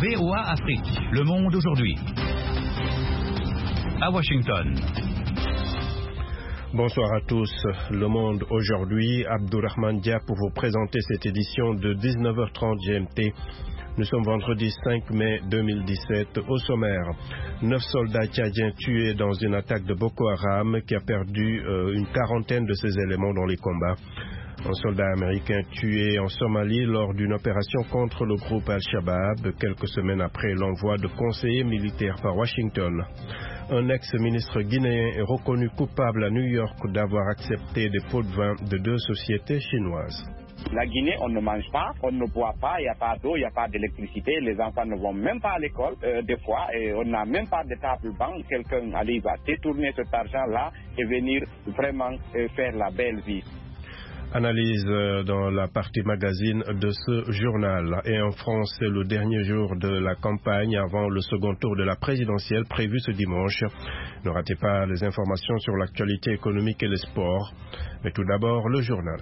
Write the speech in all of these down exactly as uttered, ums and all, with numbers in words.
V O A Afrique, Le Monde aujourd'hui. À Washington. Bonsoir à tous. Le Monde aujourd'hui, Abdourahmane Dia pour vous présenter cette édition de dix-neuf heures trente G M T. Nous sommes vendredi cinq mai deux mille dix-sept. Au sommaire, neuf soldats tchadiens tués dans une attaque de Boko Haram qui a perdu euh, une quarantaine de ses éléments dans les combats. Un soldat américain tué en Somalie lors d'une opération contre le groupe Al-Shabaab, quelques semaines après l'envoi de conseillers militaires par Washington. Un ex-ministre guinéen est reconnu coupable à New York d'avoir accepté des pots de vin de deux sociétés chinoises. La Guinée, on ne mange pas, on ne boit pas, il n'y a pas d'eau, il n'y a pas d'électricité, les enfants ne vont même pas à l'école, euh, des fois, et on n'a même pas de table-banc. Quelqu'un allez, va détourner cet argent-là et venir vraiment euh, faire la belle vie. Analyse dans la partie magazine de ce journal. Et en France, c'est le dernier jour de la campagne avant le second tour de la présidentielle prévu ce dimanche. Ne ratez pas les informations sur l'actualité économique et les sports. Mais tout d'abord, le journal.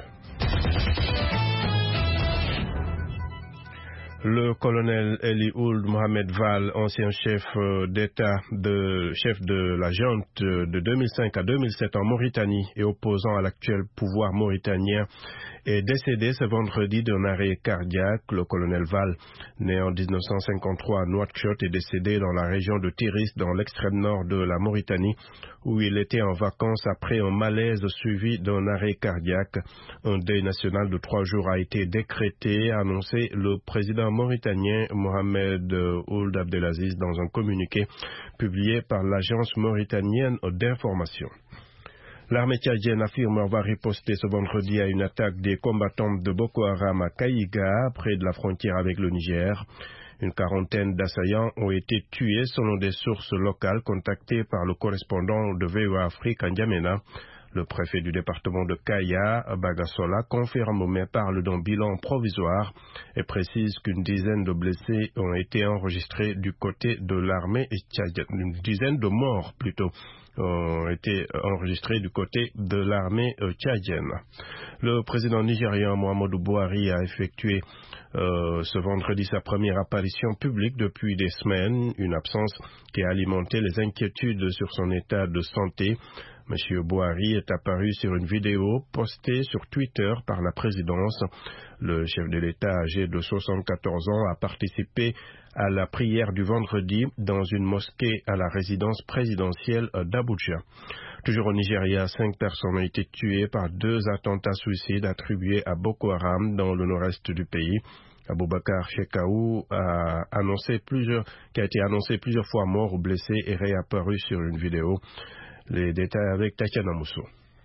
Le colonel Eli Ould Mohamed Val, ancien chef d'État, de, chef de la junte de deux mille cinq à deux mille sept en Mauritanie et opposant à l'actuel pouvoir mauritanien, est décédé ce vendredi d'un arrêt cardiaque. Le colonel Val, né en dix-neuf cent cinquante-trois à Nouakchott, est décédé dans la région de Tiris, dans l'extrême nord de la Mauritanie, où il était en vacances après un malaise suivi d'un arrêt cardiaque. Un deuil national de trois jours a été décrété, a annoncé le président mauritanien Mohamed Ould Abdelaziz dans un communiqué publié par l'agence mauritanienne d'information. L'armée tchadienne affirme avoir riposté ce vendredi à une attaque des combattants de Boko Haram à Kaïga, près de la frontière avec le Niger. Une quarantaine d'assaillants ont été tués selon des sources locales contactées par le correspondant de V O A Afrique à N'Djamena. Le préfet du département de Kaya, Bagasola, confirme mais parle d'un bilan provisoire et précise qu'une dizaine de blessés ont été enregistrés du côté de l'armée tchadienne. Une dizaine de morts plutôt ont été enregistrés du côté de l'armée tchadienne. Le président nigérian Muhammadu Buhari a effectué euh, ce vendredi sa première apparition publique depuis des semaines, une absence qui a alimenté les inquiétudes sur son état de santé. Monsieur Buhari est apparu sur une vidéo postée sur Twitter par la présidence. Le chef de l'État âgé de soixante-quatorze ans a participé à la prière du vendredi dans une mosquée à la résidence présidentielle d'Abuja. Toujours au Nigeria, cinq personnes ont été tuées par deux attentats suicides attribués à Boko Haram dans le nord-est du pays. Aboubakar Shekau a annoncé plusieurs, qui a été annoncé plusieurs fois mort ou blessé et réapparu sur une vidéo. Les détails avec Tatiana Mousso.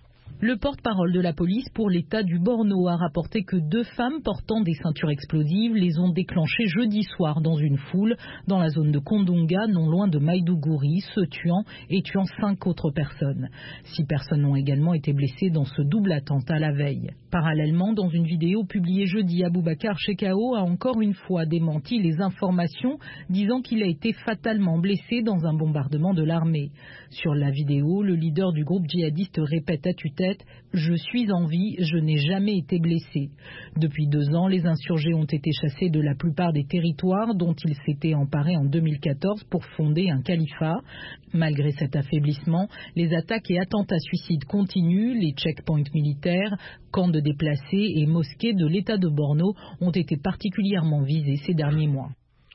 Le porte-parole de la police pour l'État du Borno a rapporté que deux femmes portant des ceintures explosives les ont déclenchées jeudi soir dans une foule dans la zone de Kondonga, non loin de Maïdougouri, se tuant et tuant cinq autres personnes. Six personnes ont également été blessées dans ce double attentat la veille. Parallèlement, dans une vidéo publiée jeudi, Aboubakar Shekau a encore une fois démenti les informations disant qu'il a été fatalement blessé dans un bombardement de l'armée. Sur la vidéo, le leader du groupe djihadiste répète à tue-tête « Je suis en vie, je n'ai jamais été blessé ». Depuis deux ans, les insurgés ont été chassés de la plupart des territoires dont ils s'étaient emparés en deux mille quatorze pour fonder un califat. Malgré cet affaiblissement, les attaques et attentats suicides continuent. Les checkpoints militaires, camps de déplacés et mosquées de l'État de Borno ont été particulièrement visés ces derniers mois.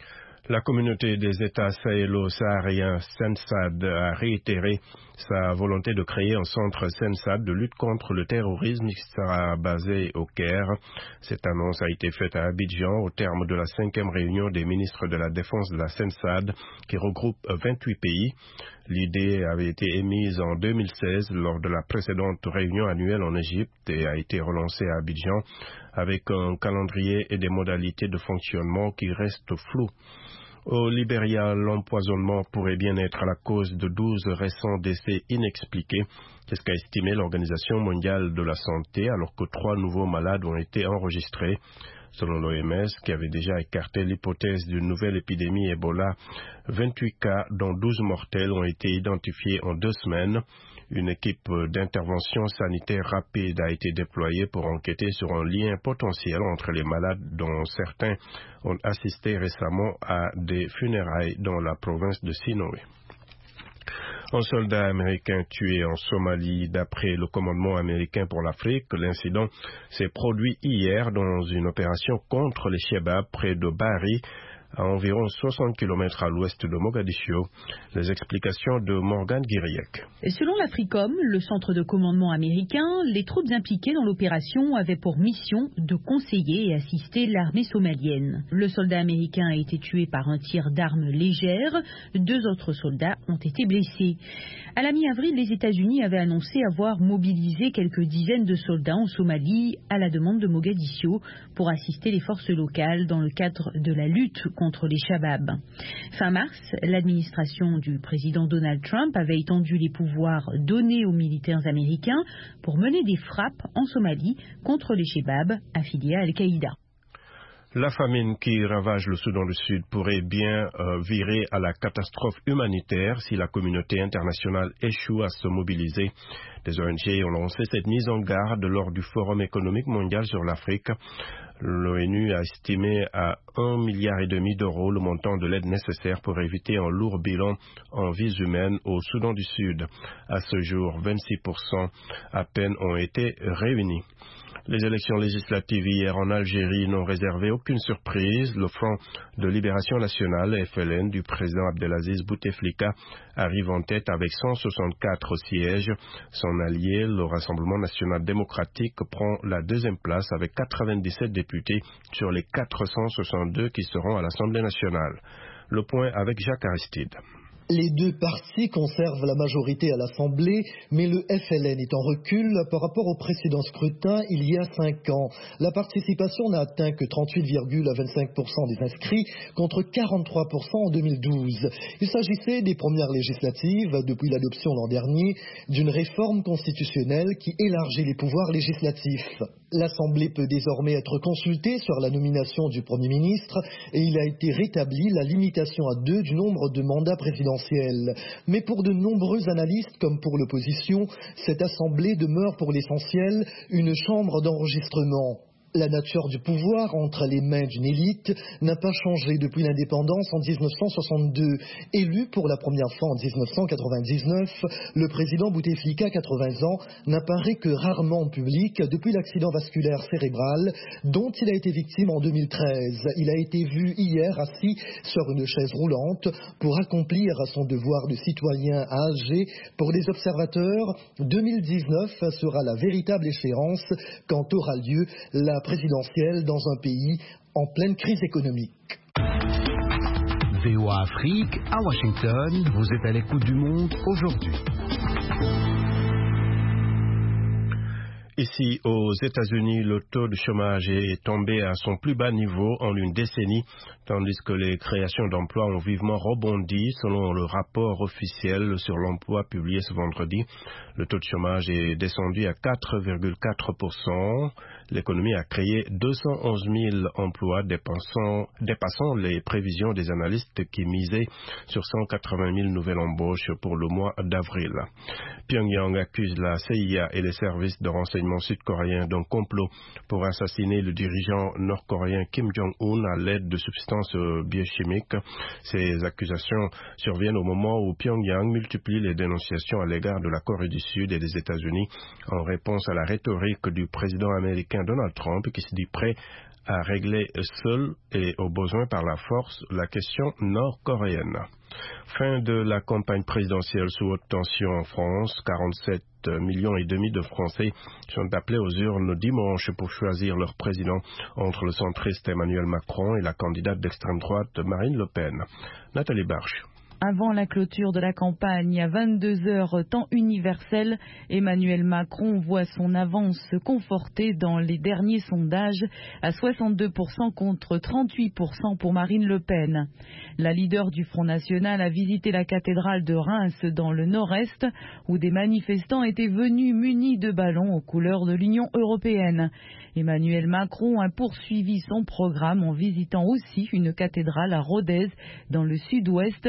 La communauté des États sahélo-sahariens SENSAD a réitéré sa volonté de créer un centre SENSAD de lutte contre le terrorisme qui sera basé au Caire. Cette annonce a été faite à Abidjan au terme de la cinquième réunion des ministres de la Défense de la SENSAD qui regroupe vingt-huit pays. L'idée avait été émise en deux mille seize lors de la précédente réunion annuelle en Égypte et a été relancée à Abidjan avec un calendrier et des modalités de fonctionnement qui restent floues. Au Libéria, l'empoisonnement pourrait bien être à la cause de douze récents décès inexpliqués. C'est ce qu'a estimé l'Organisation mondiale de la santé, alors que trois nouveaux malades ont été enregistrés. Selon l'O M S, qui avait déjà écarté l'hypothèse d'une nouvelle épidémie Ebola, vingt-huit cas, dont douze mortels, ont été identifiés en deux semaines. Une équipe d'intervention sanitaire rapide a été déployée pour enquêter sur un lien potentiel entre les malades dont certains ont assisté récemment à des funérailles dans la province de Sinoé. Un soldat américain tué en Somalie d'après le commandement américain pour l'Afrique. L'incident s'est produit hier dans une opération contre les Chebabs près de Bari, à environ soixante kilomètres à l'ouest de Mogadiscio. Les explications de Morgan Guiriec. Et selon l'Africom, le centre de commandement américain, les troupes impliquées dans l'opération avaient pour mission de conseiller et assister l'armée somalienne. Le soldat américain a été tué par un tir d'armes légères. Deux autres soldats ont été blessés. À la mi-avril, les États-Unis avaient annoncé avoir mobilisé quelques dizaines de soldats en Somalie à la demande de Mogadiscio pour assister les forces locales dans le cadre de la lutte contre les Shabab. Fin mars, l'administration du président Donald Trump avait étendu les pouvoirs donnés aux militaires américains pour mener des frappes en Somalie contre les Shabab affiliés à Al-Qaïda. La famine qui ravage le Soudan du Sud pourrait bien euh, virer à la catastrophe humanitaire si la communauté internationale échoue à se mobiliser. Des O N G ont lancé cette mise en garde lors du Forum économique mondial sur l'Afrique. L'ONU a estimé à un milliard et demi d'euros le montant de l'aide nécessaire pour éviter un lourd bilan en vies humaines au Soudan du Sud. À ce jour, vingt-six pour cent à peine ont été réunis. Les élections législatives hier en Algérie n'ont réservé aucune surprise. Le Front de Libération Nationale, F L N, du président Abdelaziz Bouteflika arrive en tête avec cent soixante-quatre sièges. Son allié, le Rassemblement National Démocratique, prend la deuxième place avec quatre-vingt-dix-sept députés sur les quatre cent soixante-deux qui seront à l'Assemblée nationale. Le point avec Jacques Aristide. Les deux partis conservent la majorité à l'Assemblée, mais le F L N est en recul par rapport au précédent scrutin il y a cinq ans. La participation n'a atteint que trente-huit virgule vingt-cinq pour cent des inscrits contre quarante-trois pour cent en deux mille douze. Il s'agissait des premières législatives depuis l'adoption l'an dernier d'une réforme constitutionnelle qui élargit les pouvoirs législatifs. L'Assemblée peut désormais être consultée sur la nomination du Premier ministre et il a été rétabli la limitation à deux du nombre de mandats présidentiels. Mais pour de nombreux analystes comme pour l'opposition, cette assemblée demeure pour l'essentiel une chambre d'enregistrement. La nature du pouvoir entre les mains d'une élite n'a pas changé depuis l'indépendance en dix-neuf cent soixante-deux. Élu pour la première fois en dix-neuf cent quatre-vingt-dix-neuf, le président Bouteflika, quatre-vingts ans, n'apparaît que rarement en public depuis l'accident vasculaire cérébral dont il a été victime en deux mille treize. Il a été vu hier assis sur une chaise roulante pour accomplir son devoir de citoyen à Alger. Pour les observateurs, deux mille dix-neuf sera la véritable échéance quand aura lieu la présidentielle dans un pays en pleine crise économique. V O A Afrique, à Washington, vous êtes à l'écoute du monde aujourd'hui. Ici, aux États-Unis, le taux de chômage est tombé à son plus bas niveau en une décennie, tandis que les créations d'emplois ont vivement rebondi selon le rapport officiel sur l'emploi publié ce vendredi. Le taux de chômage est descendu à quatre virgule quatre pour cent. L'économie a créé deux cent onze mille emplois, dépassant, dépassant les prévisions des analystes qui misaient sur cent quatre-vingt mille nouvelles embauches pour le mois d'avril. Pyongyang accuse la C I A et les services de renseignement sud-coréens d'un complot pour assassiner le dirigeant nord-coréen Kim Jong-un à l'aide de substances biochimiques. Ces accusations surviennent au moment où Pyongyang multiplie les dénonciations à l'égard de la Corée du Sud et des États-Unis en réponse à la rhétorique du président américain Donald Trump qui se dit prêt à régler seul et au besoin par la force la question nord-coréenne. Fin de la campagne présidentielle sous haute tension en France. quarante-sept millions et demi de Français sont appelés aux urnes dimanche pour choisir leur président entre le centriste Emmanuel Macron et la candidate d'extrême droite Marine Le Pen. Nathalie Barche. Avant la clôture de la campagne à vingt-deux heures temps universel, Emmanuel Macron voit son avance se conforter dans les derniers sondages à soixante-deux pour cent contre trente-huit pour cent pour Marine Le Pen. La leader du Front National a visité la cathédrale de Reims dans le nord-est où des manifestants étaient venus munis de ballons aux couleurs de l'Union européenne. Emmanuel Macron a poursuivi son programme en visitant aussi une cathédrale à Rodez dans le sud-ouest.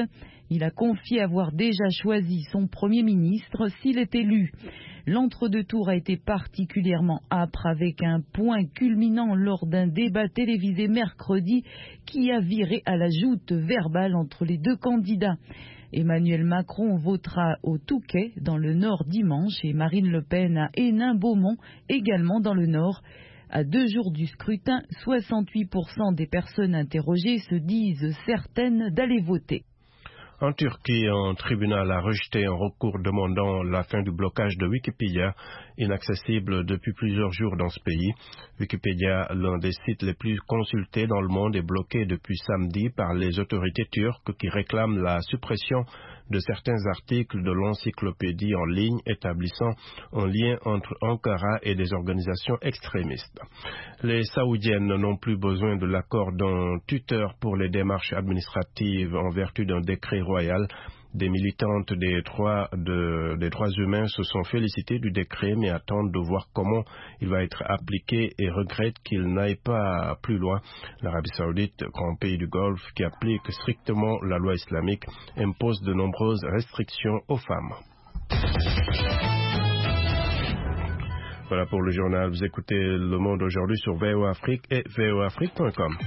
Il a confié avoir déjà choisi son Premier ministre s'il est élu. L'entre-deux-tours a été particulièrement âpre avec un point culminant lors d'un débat télévisé mercredi qui a viré à la joute verbale entre les deux candidats. Emmanuel Macron votera au Touquet dans le Nord dimanche et Marine Le Pen à Hénin-Beaumont également dans le Nord. À deux jours du scrutin, soixante-huit pour cent des personnes interrogées se disent certaines d'aller voter. En Turquie, un tribunal a rejeté un recours demandant la fin du blocage de Wikipédia, inaccessible depuis plusieurs jours dans ce pays. Wikipédia, l'un des sites les plus consultés dans le monde, est bloqué depuis samedi par les autorités turques qui réclament la suppression de certains articles de l'encyclopédie en ligne établissant un lien entre Ankara et des organisations extrémistes. Les Saoudiennes n'ont plus besoin de l'accord d'un tuteur pour les démarches administratives en vertu d'un décret royal. Des militantes des droits, de, des droits humains se sont félicitées du décret mais attendent de voir comment il va être appliqué et regrettent qu'il n'aille pas plus loin. L'Arabie Saoudite, grand pays du Golfe qui applique strictement la loi islamique, impose de nombreuses restrictions aux femmes. Voilà pour le journal. Vous écoutez Le Monde aujourd'hui sur V O Afrique et V O Afrique point com.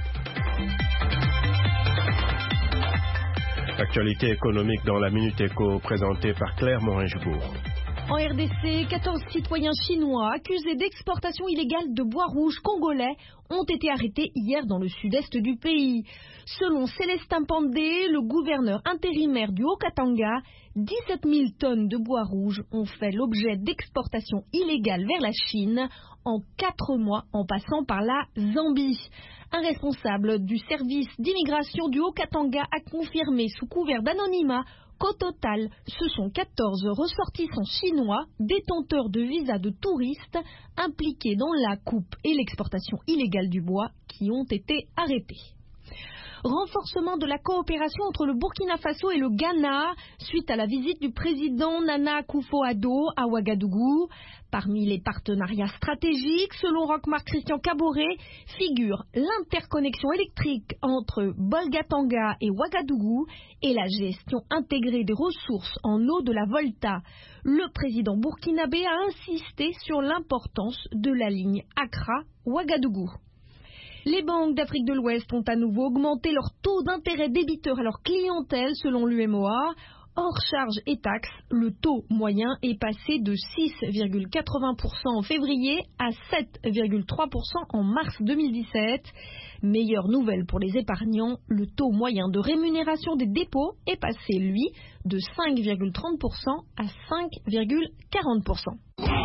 Actualité économique dans la Minute Éco, présentée par Claire Morin-Joubourg. En R D C, quatorze citoyens chinois accusés d'exportation illégale de bois rouge congolais ont été arrêtés hier dans le sud-est du pays. Selon Célestin Pandé, le gouverneur intérimaire du Haut-Katanga, dix-sept mille tonnes de bois rouge ont fait l'objet d'exportation illégale vers la Chine en quatre mois en passant par la Zambie. Un responsable du service d'immigration du Haut-Katanga a confirmé sous couvert d'anonymat qu'au total, ce sont quatorze ressortissants chinois, détenteurs de visas de touristes, impliqués dans la coupe et l'exportation illégale du bois, qui ont été arrêtés. Renforcement de la coopération entre le Burkina Faso et le Ghana suite à la visite du président Nana Akufo-Addo à Ouagadougou. Parmi les partenariats stratégiques, selon Roch-Marc Christian Caboret, figure l'interconnexion électrique entre Bolgatanga et Ouagadougou et la gestion intégrée des ressources en eau de la Volta. Le président burkinabé a insisté sur l'importance de la ligne Accra-Ouagadougou. Les banques d'Afrique de l'Ouest ont à nouveau augmenté leur taux d'intérêt débiteur à leur clientèle selon l'U M O A. Hors charges et taxes, le taux moyen est passé de six virgule quatre-vingts pour cent en février à sept virgule trois pour cent en mars deux mille dix-sept. Meilleure nouvelle pour les épargnants, le taux moyen de rémunération des dépôts est passé, lui, de cinq virgule trente pour cent à cinq virgule quarante pour cent.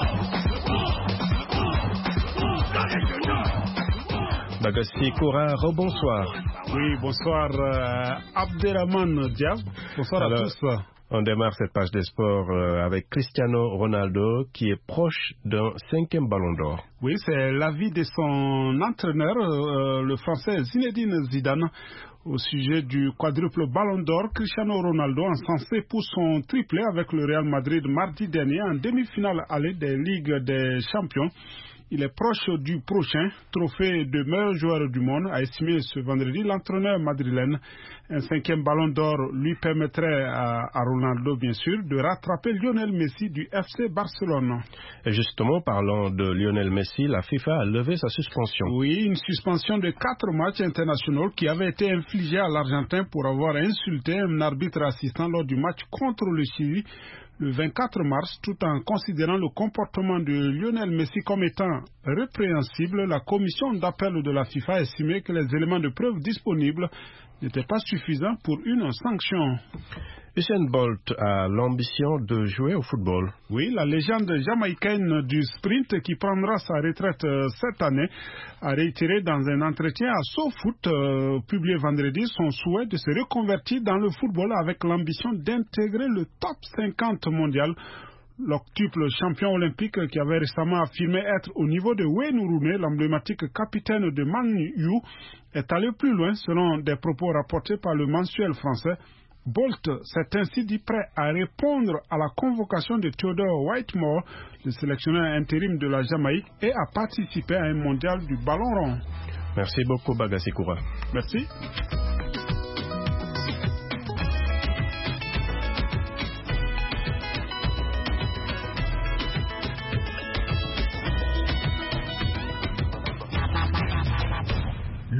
Bagassi Koura, rebonsoir. Oui, bonsoir euh, Abderrahmane Diab. Bonsoir Alors, à tous. On démarre cette page des sports euh, avec Cristiano Ronaldo qui est proche d'un cinquième ballon d'or. Oui, c'est l'avis de son entraîneur, euh, le français Zinedine Zidane, au sujet du quadruple ballon d'or. Cristiano Ronaldo encensé pour son triplé avec le Real Madrid mardi dernier en demi-finale aller des Ligues des Champions. Il est proche du prochain trophée de meilleur joueur du monde, a estimé ce vendredi l'entraîneur madrilène. Un cinquième ballon d'or lui permettrait à, à Ronaldo, bien sûr, de rattraper Lionel Messi du F C Barcelone. Et justement, parlant de Lionel Messi, la FIFA a levé sa suspension. Oui, une suspension de quatre matchs internationaux qui avait été infligée à l'Argentin pour avoir insulté un arbitre assistant lors du match contre le Chili le vingt-quatre mars, tout en considérant le comportement de Lionel Messi comme étant répréhensible. La commission d'appel de la FIFA a estimé que les éléments de preuve disponibles n'étaient pas suffisants pour une sanction. Usain Bolt a l'ambition de jouer au football. Oui, la légende jamaïcaine du sprint qui prendra sa retraite euh, cette année a réitéré dans un entretien à SoFoot euh, publié vendredi son souhait de se reconvertir dans le football avec l'ambition d'intégrer le top cinquante mondial. L'octuple champion olympique qui avait récemment affirmé être au niveau de Wayne Rooney, l'emblématique capitaine de Man U, est allé plus loin selon des propos rapportés par le mensuel français. Bolt s'est ainsi dit prêt à répondre à la convocation de Theodore Whitmore, le sélectionneur intérim de la Jamaïque, et à participer à un mondial du ballon rond. Merci beaucoup, Bagassi Koura. Merci.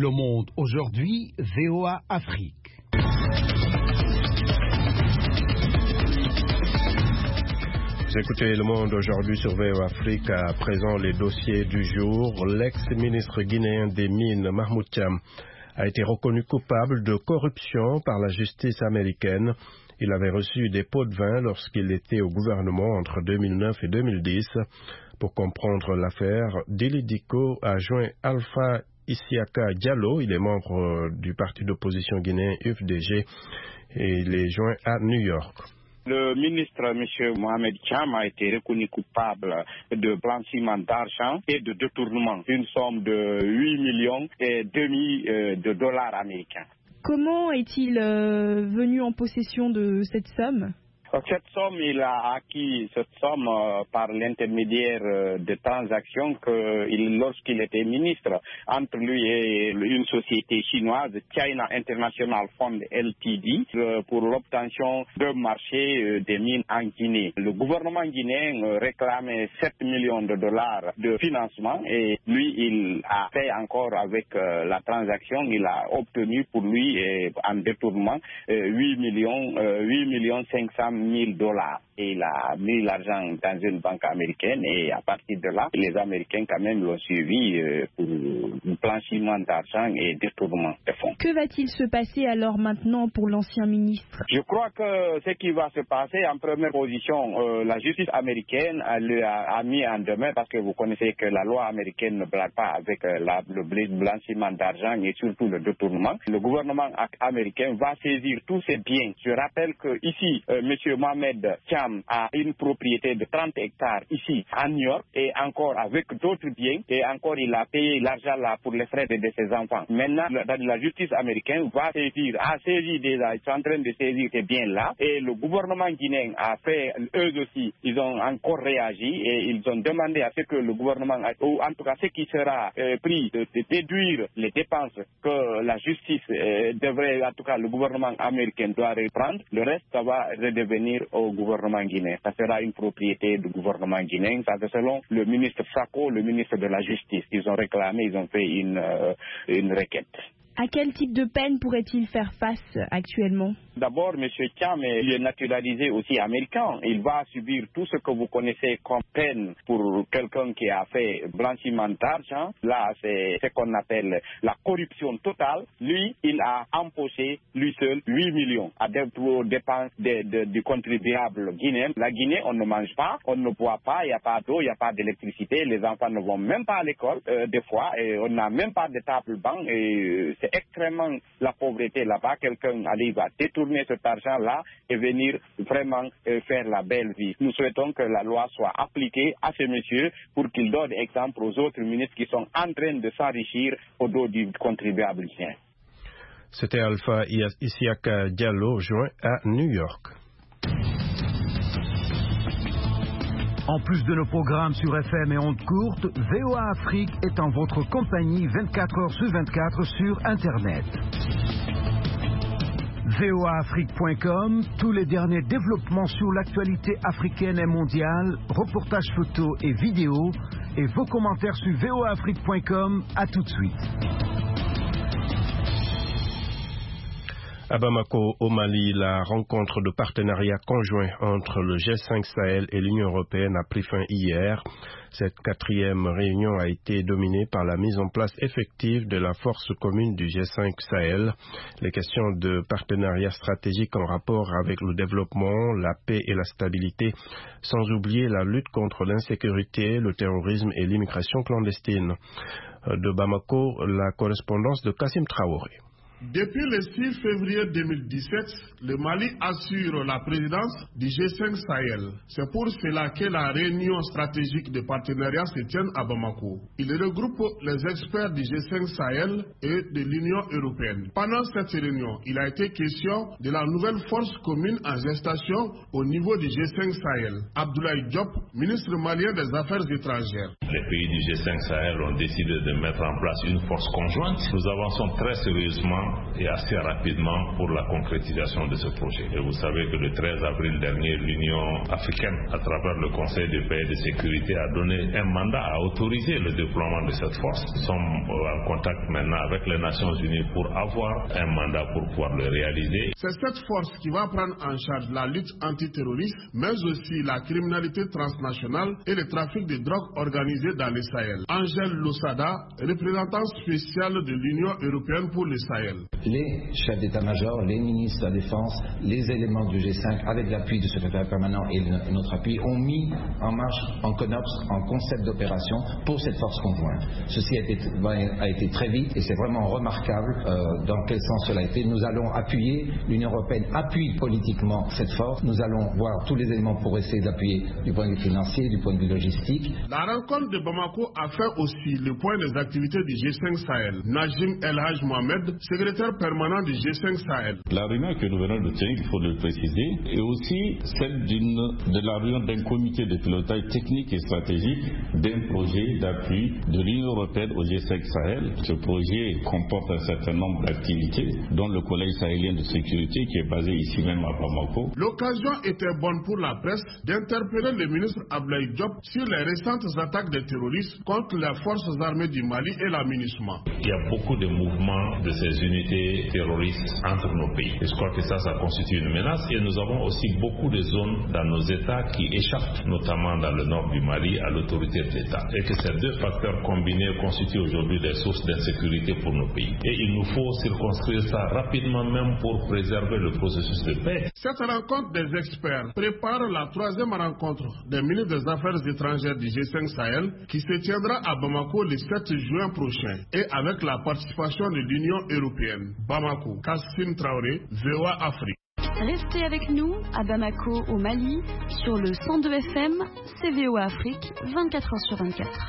Le Monde aujourd'hui, V O A Afrique. Vous écoutez Le Monde aujourd'hui sur V O A Afrique. À présent, les dossiers du jour. L'ex-ministre guinéen des Mines, Mahmoud Thiam, a été reconnu coupable de corruption par la justice américaine. Il avait reçu des pots de vin lorsqu'il était au gouvernement entre deux mille neuf et deux mille dix. Pour comprendre l'affaire, Dili Diko a joint Alpha Isiaka Diallo. Il est membre du parti d'opposition guinéen U F D G et il est joint à New York. Le ministre, M. Mohamed Thiam, a été reconnu coupable de blanchiment d'argent et de détournement, une somme de huit millions et demi de dollars américains. Comment est-il euh, venu en possession de cette somme ? Cette somme, il a acquis cette somme euh, par l'intermédiaire euh, de transactions que il, lorsqu'il était ministre, entre lui et une société chinoise, China International Fund L T D, euh, pour l'obtention d'un marché euh, des mines en Guinée. Le gouvernement guinéen euh, réclamait sept millions de dollars de financement et lui, il a fait encore avec euh, la transaction, il a obtenu pour lui euh, en détournement euh, huit millions, euh, huit millions cinq cents mille dollars. Et il a mis l'argent dans une banque américaine et à partir de là, les Américains quand même l'ont suivi euh, pour blanchiment d'argent et détournement de fonds. Que va-t-il se passer alors maintenant pour l'ancien ministre ? Je crois que ce qui va se passer en première position, euh, la justice américaine a, a, a mis en demeure, parce que vous connaissez que la loi américaine ne blague pas avec euh, la, le blanchiment d'argent et surtout le détournement. Le gouvernement américain va saisir tous ses biens. Je rappelle que ici, euh, M. Mohamed Thiam a une propriété de trente hectares ici à New York et encore avec d'autres biens et encore il a payé l'argent là pour les frais de, de ses enfants. Maintenant, la, la justice américaine va saisir, a saisi déjà, ils sont en train de saisir ces biens là et le gouvernement guinéen a fait, eux aussi, ils ont encore réagi et ils ont demandé à ce que le gouvernement, ou en tout cas ce qui sera euh, pris de, de déduire les dépenses que la justice euh, devrait, en tout cas le gouvernement américain doit reprendre, le reste ça va redevenir au gouvernement guinéen. Ça sera une propriété du gouvernement guinéen. Ça c'est selon le ministre Sako, le ministre de la Justice. Ils ont réclamé, ils ont fait une, euh, une requête. À quel type de peine pourrait-il faire face actuellement ? D'abord, M. Thiam il est naturalisé aussi américain. Il va subir tout ce que vous connaissez comme peine pour quelqu'un qui a fait blanchiment d'argent. Là, c'est ce qu'on appelle la corruption totale. Lui, il a empoché, lui seul, huit millions à des dépenses de, de, du contribuable guinéen. La Guinée, on ne mange pas, on ne boit pas, il n'y a pas d'eau, il n'y a pas d'électricité. Les enfants ne vont même pas à l'école, euh, des fois, et on n'a même pas de table-banc. Et c'est extrêmement la pauvreté là-bas. Quelqu'un arrive à détourner cet argent-là et venir vraiment euh, faire la belle vie. Nous souhaitons que la loi soit appliquée à ce monsieur pour qu'il donne exemple aux autres ministres qui sont en train de s'enrichir au dos du contribuable guinéen. C'était Alpha Isiaka Diallo, joint à New York. En plus de nos programmes sur F M et ondes courtes, V O A Afrique est en votre compagnie vingt-quatre heures sur vingt-quatre sur Internet. V O A Afrique point com, tous les derniers développements sur l'actualité africaine et mondiale, reportages photos et vidéos, et vos commentaires sur V O A Afrique point com. À tout de suite. À Bamako, au Mali, la rencontre de partenariat conjoint entre le G cinq Sahel et l'Union européenne a pris fin hier. Cette quatrième réunion a été dominée par la mise en place effective de la force commune du G cinq Sahel. Les questions de partenariat stratégique en rapport avec le développement, la paix et la stabilité, sans oublier la lutte contre l'insécurité, le terrorisme et l'immigration clandestine. De Bamako, la correspondance de Kassim Traoré. Depuis le six février deux mille dix-sept, le Mali assure la présidence du G cinq Sahel. C'est pour cela que la réunion stratégique de partenariat se tient à Bamako. Il regroupe les experts du G cinq Sahel et de l'Union européenne. Pendant cette réunion, il a été question de la nouvelle force commune en gestation au niveau du G cinq Sahel. Abdoulaye Diop, ministre malien des Affaires étrangères. Les pays du G cinq Sahel ont décidé de mettre en place une force conjointe. Nous avançons très sérieusement et assez rapidement pour la concrétisation de ce projet. Et vous savez que le treize avril dernier, l'Union africaine, à travers le Conseil de paix et de sécurité, a donné un mandat à autoriser le déploiement de cette force. Nous sommes en contact maintenant avec les Nations Unies pour avoir un mandat pour pouvoir le réaliser. C'est cette force qui va prendre en charge la lutte antiterroriste, mais aussi la criminalité transnationale et le trafic de drogue organisé dans le Sahel. Angèle Losada, représentant spécial de l'Union européenne pour le Sahel. Les chefs d'état-major, les ministres de la Défense, les éléments du G cinq, avec l'appui du secrétaire permanent et notre appui, ont mis en marche en CONOPS, en concept d'opération pour cette force conjointe. Ceci a été, a été très vite et c'est vraiment remarquable euh, dans quel sens cela a été. Nous allons appuyer, l'Union européenne appuie politiquement cette force. Nous allons voir tous les éléments pour essayer d'appuyer du point de vue financier, du point de vue logistique. La rencontre de Bamako a fait aussi le point des activités du G cinq Sahel. Najim El Haj Mohamed, secrétaire permanent du G cinq Sahel. La réunion que nous venons de tenir, il faut le préciser, est aussi celle d'une, de la réunion d'un comité de pilotage technique et stratégique d'un projet d'appui de l'Union européenne au G cinq Sahel. Ce projet comporte un certain nombre d'activités, dont le Collège sahélien de sécurité qui est basé ici même à Bamako. L'occasion était bonne pour la presse d'interpeller le ministre Abdoulaye Diop sur les récentes attaques des terroristes contre les forces armées du Mali et la MINUSMA. Il y a beaucoup de mouvements de ces unités terroristes entre nos pays. Et je crois que ça, ça constitue une menace. Et nous avons aussi beaucoup de zones dans nos États qui échappent, notamment dans le nord du Mali, à l'autorité de l'État. Et que ces deux facteurs combinés constituent aujourd'hui des sources d'insécurité pour nos pays. Et il nous faut circonscrire ça rapidement même pour préserver le processus de paix. Cette rencontre des experts prépare la troisième rencontre des ministres des Affaires étrangères du G cinq Sahel qui se tiendra à Bamako le sept juin prochain et avec la participation de l'Union européenne. Bamako, Kassim Traoré, V O A Afrique. Restez avec nous à Bamako au Mali sur le cent deux F M, C V O A Afrique, vingt-quatre heures sur vingt-quatre.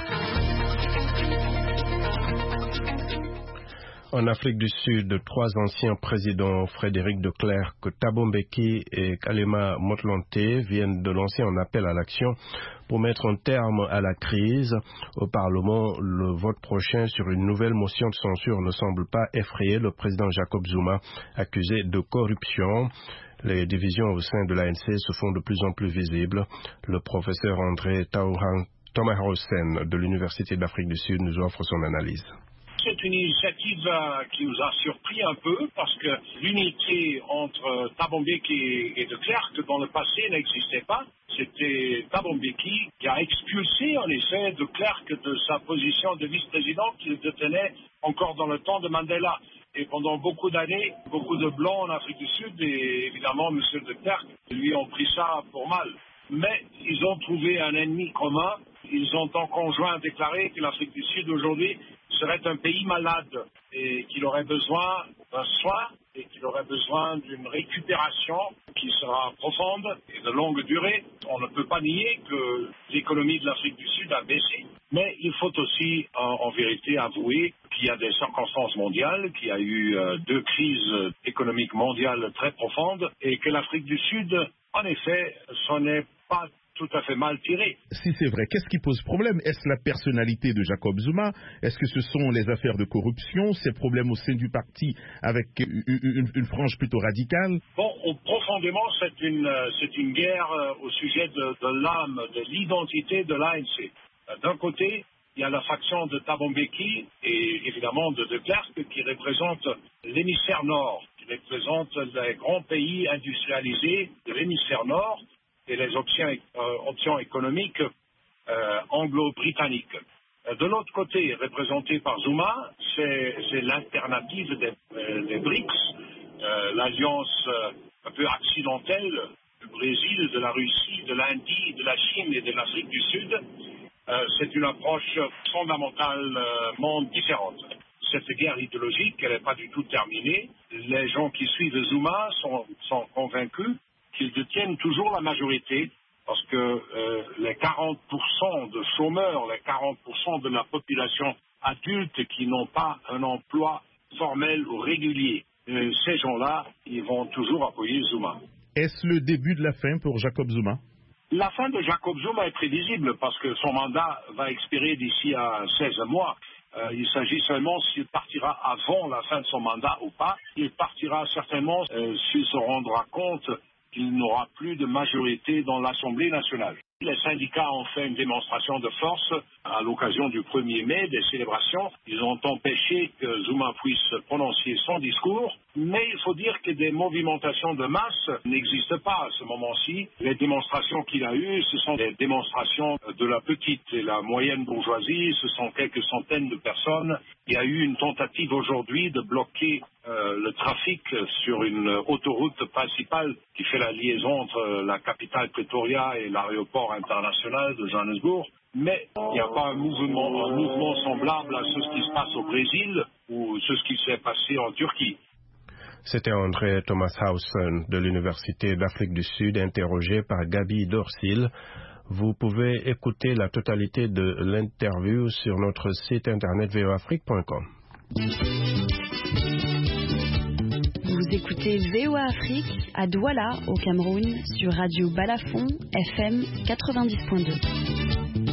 En Afrique du Sud, trois anciens présidents, Frédéric de Klerk, Thabo Mbeki et Kgalema Motlanthe, viennent de lancer un appel à l'action pour mettre un terme à la crise. Au Parlement, le vote prochain sur une nouvelle motion de censure ne semble pas effrayer le président Jacob Zuma, accusé de corruption. Les divisions au sein de l'A N C se font de plus en plus visibles. Le professeur André Thomaghausen de l'Université d'Afrique du Sud nous offre son analyse. C'est une initiative qui nous a surpris un peu parce que l'unité entre Thabo Mbeki et de Klerk dans le passé n'existait pas. C'était Thabo Mbeki qui a expulsé en effet de Klerk de sa position de vice-président qu'il détenait encore dans le temps de Mandela. Et pendant beaucoup d'années, beaucoup de Blancs en Afrique du Sud et évidemment M. de Klerk lui ont pris ça pour mal. Mais ils ont trouvé un ennemi commun. Ils ont en conjoint déclaré que l'Afrique du Sud aujourd'hui serait un pays malade et qu'il aurait besoin d'un soin et qu'il aurait besoin d'une récupération qui sera profonde et de longue durée. On ne peut pas nier que l'économie de l'Afrique du Sud a baissé, mais il faut aussi en, en vérité avouer qu'il y a des circonstances mondiales, qu'il y a eu euh, deux crises économiques mondiales très profondes et que l'Afrique du Sud, en effet, s'en est pas tout à fait mal tiré. Si c'est vrai, qu'est-ce qui pose problème? Est-ce la personnalité de Jacob Zuma? Est-ce que ce sont les affaires de corruption, ces problèmes au sein du parti avec une, une, une frange plutôt radicale? Bon, profondément, c'est une, c'est une guerre au sujet de, de l'âme, de l'identité de l'A N C. D'un côté, il y a la faction de Thabo Mbeki et évidemment de de Klerk qui représente l'hémisphère nord, qui représente les grands pays industrialisés de l'hémisphère nord et les options, euh, options économiques euh, anglo-britanniques. De l'autre côté, représenté par Zuma, c'est, c'est l'alternative des, euh, des BRICS, euh, l'alliance euh, un peu accidentelle du Brésil, de la Russie, de l'Indie, de la Chine et de l'Afrique du Sud. Euh, c'est une approche fondamentalement différente. Cette guerre idéologique, elle n'est pas du tout terminée. Les gens qui suivent Zuma sont, sont convaincus qu'ils détiennent toujours la majorité parce que euh, les quarante pour cent de chômeurs, les quarante pour cent de la population adulte qui n'ont pas un emploi formel ou régulier, euh, ces gens-là, ils vont toujours appuyer Zuma. Est-ce le début de la fin pour Jacob Zuma? La fin de Jacob Zuma est prévisible parce que son mandat va expirer d'ici à seize mois. Euh, il s'agit seulement s'il partira avant la fin de son mandat ou pas. Il partira certainement euh, s'il se rendra compte qu'il n'aura plus de majorité dans l'Assemblée nationale. Les syndicats ont fait une démonstration de force à l'occasion du premier mai, des célébrations. Ils ont empêché que Zuma puisse prononcer son discours. Mais il faut dire que des movimentations de masse n'existent pas à ce moment-ci. Les démonstrations qu'il a eues, ce sont des démonstrations de la petite et la moyenne bourgeoisie. Ce sont quelques centaines de personnes. Il y a eu une tentative aujourd'hui de bloquer euh, le trafic sur une autoroute principale qui fait la liaison entre la capitale Pretoria et l'aéroport international de Johannesburg. Mais il n'y a pas un mouvement, un mouvement semblable à ce qui se passe au Brésil ou ce qui s'est passé en Turquie. C'était André Thomas Hausen de l'Université d'Afrique du Sud, interrogé par Gabi Dorsil. Vous pouvez écouter la totalité de l'interview sur notre site internet v o afrique point com. Vous écoutez V O A Afrique à Douala, au Cameroun, sur Radio Balafon, F M quatre-vingt-dix point deux.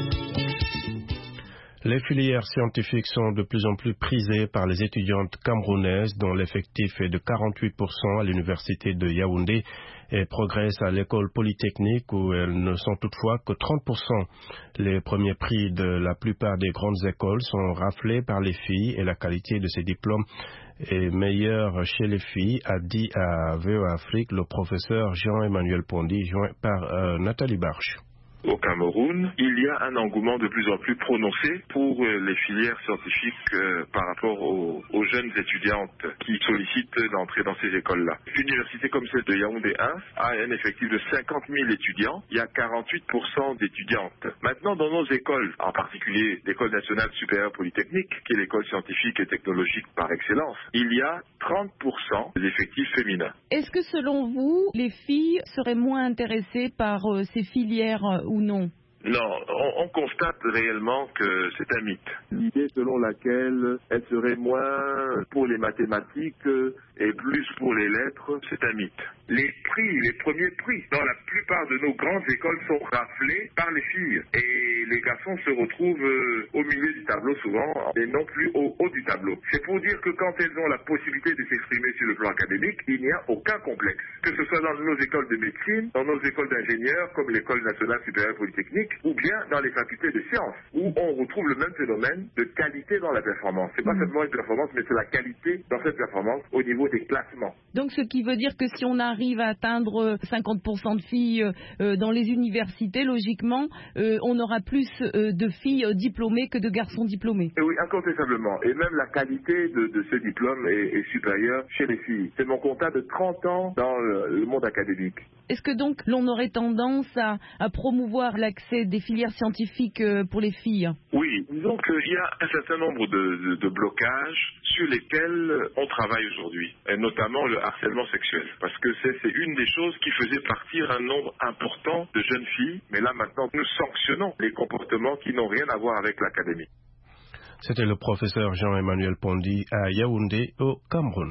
Les filières scientifiques sont de plus en plus prisées par les étudiantes camerounaises, dont l'effectif est de quarante-huit pour cent à l'université de Yaoundé et progressent à l'école polytechnique où elles ne sont toutefois que trente pour cent. Les premiers prix de la plupart des grandes écoles sont raflés par les filles et la qualité de ces diplômes est meilleure chez les filles, a dit à V O A Afrique le professeur Jean-Emmanuel Pondy, joint par euh, Nathalie Barche. Au Cameroun, il y a un engouement de plus en plus prononcé pour les filières scientifiques euh, par rapport aux, aux jeunes étudiantes qui sollicitent d'entrer dans ces écoles-là. Une université comme celle de Yaoundé un a un effectif de cinquante mille étudiants. Il y a quarante-huit pour cent d'étudiantes. Maintenant, dans nos écoles, en particulier l'École nationale supérieure polytechnique, qui est l'école scientifique et technologique par excellence, il y a trente pour cent d'effectifs féminins. Est-ce que selon vous, les filles seraient moins intéressées par euh, ces filières euh, ou non? Non, on, on constate réellement que c'est un mythe. L'idée selon laquelle elle serait moins pour les mathématiques et plus pour les lettres, c'est un mythe. Les prix, les premiers prix dans la plupart de nos grandes écoles sont raflés par les filles. Et les garçons se retrouvent au milieu du tableau souvent et non plus au haut du tableau. C'est pour dire que quand elles ont la possibilité de s'exprimer sur le plan académique, il n'y a aucun complexe. Que ce soit dans nos écoles de médecine, dans nos écoles d'ingénieurs comme l'École nationale supérieure polytechnique, ou bien dans les facultés de sciences, où on retrouve le même phénomène de qualité dans la performance. C'est pas mmh. seulement une performance, mais c'est la qualité dans cette performance au niveau des classements. Donc ce qui veut dire que si on arrive à atteindre cinquante pour cent de filles euh, dans les universités, logiquement, euh, on aura plus euh, de filles diplômées que de garçons diplômés. Et oui, incontestablement. Et même la qualité de, de ce diplôme est, est supérieure chez les filles. C'est mon constat de trente ans dans le, le monde académique. Est-ce que donc l'on aurait tendance à, à promouvoir l'accès des filières scientifiques pour les filles? Oui, disons qu'il y a un certain nombre de, de, de blocages sur lesquels on travaille aujourd'hui, et notamment le harcèlement sexuel, parce que c'est, c'est une des choses qui faisait partir un nombre important de jeunes filles, mais là maintenant nous sanctionnons les comportements qui n'ont rien à voir avec l'académie. C'était le professeur Jean-Emmanuel Pondy à Yaoundé au Cameroun.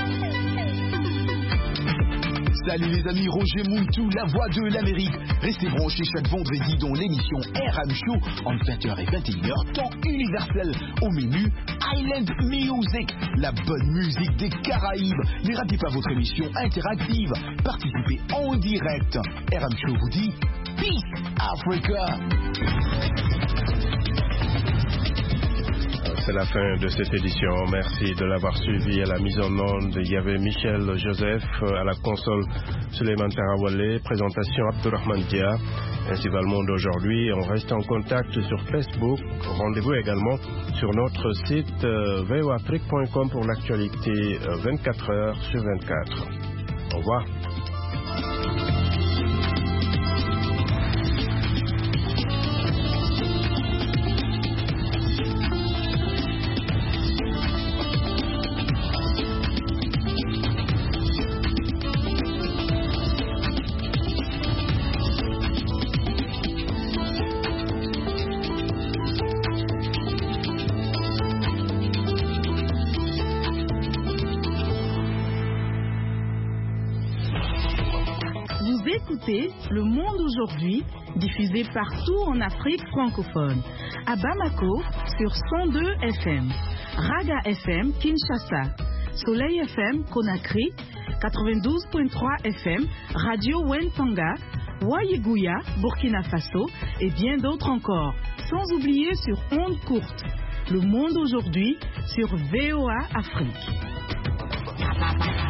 Salut les amis, Roger Muntu, la voix de l'Amérique. Restez branchés chaque vendredi dans l'émission R M Show entre vingt heures et vingt et une heures, temps universel. Au menu, Island Music, la bonne musique des Caraïbes. Ne ratez pas votre émission interactive. Participez en direct. R M Show vous dit Peace Africa. C'est la fin de cette édition. Merci de l'avoir suivi. À la mise en onde, il y avait Michel Joseph, à la console Suleiman Tarawale, présentation Abdurrahman Dia. Ainsi va le monde aujourd'hui. On reste en contact sur Facebook. Rendez-vous également sur notre site euh, v o afrique point com pour l'actualité euh, vingt-quatre heures sur vingt-quatre. Au revoir. Le Monde aujourd'hui diffusée partout en Afrique francophone. À Bamako, sur cent deux F M. Raga F M, Kinshasa. Soleil F M, Conakry. quatre-vingt-douze virgule trois F M. Radio Wentanga. Wayiguya, Burkina Faso. Et bien d'autres encore. Sans oublier sur ondes courtes. Le monde aujourd'hui sur V O A Afrique.